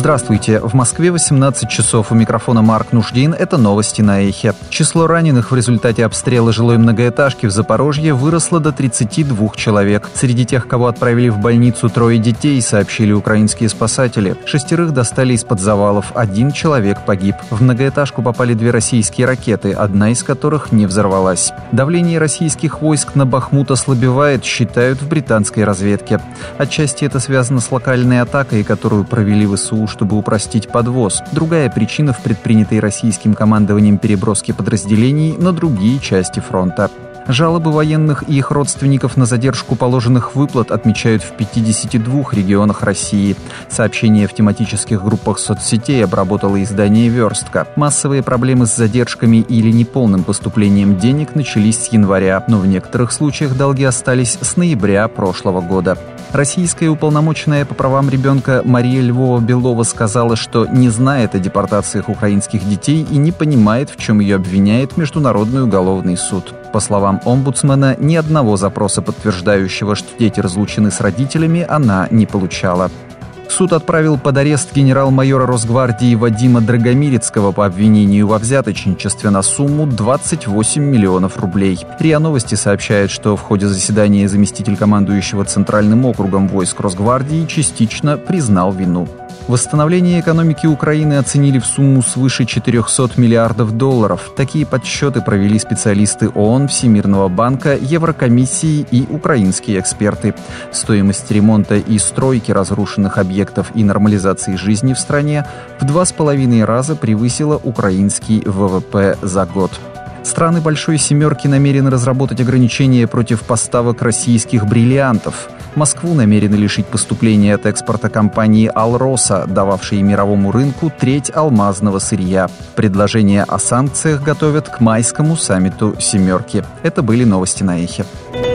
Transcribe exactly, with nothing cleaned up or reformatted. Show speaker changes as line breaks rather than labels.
Здравствуйте. В Москве восемнадцать часов. У микрофона Марк Нуждин. Это новости на Эхе. Число раненых в результате обстрела жилой многоэтажки в Запорожье выросло до тридцати двух человек. Среди тех, кого отправили в больницу, трое детей, сообщили украинские спасатели. Шестерых достали из-под завалов. Один человек погиб. В многоэтажку попали две российские ракеты, одна из которых не взорвалась. Давление российских войск на Бахмут ослабевает, считают в британской разведке. Отчасти это связано с локальной атакой, которую провели ВСУ, чтобы упростить подвоз. Другая причина в предпринятой российским командованием переброске подразделений на другие части фронта. Жалобы военных и их родственников на задержку положенных выплат отмечают в пятидесяти двух регионах России. Сообщения в тематических группах соцсетей обработало издание «Верстка». Массовые проблемы с задержками или неполным поступлением денег начались с января, но в некоторых случаях долги остались с ноября прошлого года. Российская уполномоченная по правам ребенка Мария Львова-Белова сказала, что не знает о депортациях украинских детей и не понимает, в чем ее обвиняет Международный уголовный суд. По словам омбудсмена, ни одного запроса, подтверждающего, что дети разлучены с родителями, она не получала. Суд отправил под арест генерал-майора Росгвардии Вадима Драгомирецкого по обвинению во взяточничестве на сумму двадцать восемь миллионов рублей. РИА Новости сообщает, что в ходе заседания заместитель командующего Центральным округом войск Росгвардии частично признал вину. Восстановление экономики Украины оценили в сумму свыше четырехсот миллиардов долларов. Такие подсчеты провели специалисты ООН, Всемирного банка, Еврокомиссии и украинские эксперты. Стоимость ремонта и стройки разрушенных объектов и нормализации жизни в стране в два с половиной раза превысила украинский ВВП за год. Страны Большой Семерки намерены разработать ограничения против поставок российских бриллиантов. Москву намерены лишить поступления от экспорта компании «Алроса», дававшей мировому рынку треть алмазного сырья. Предложение о санкциях готовят к майскому саммиту «семерки». Это были новости на Эхе.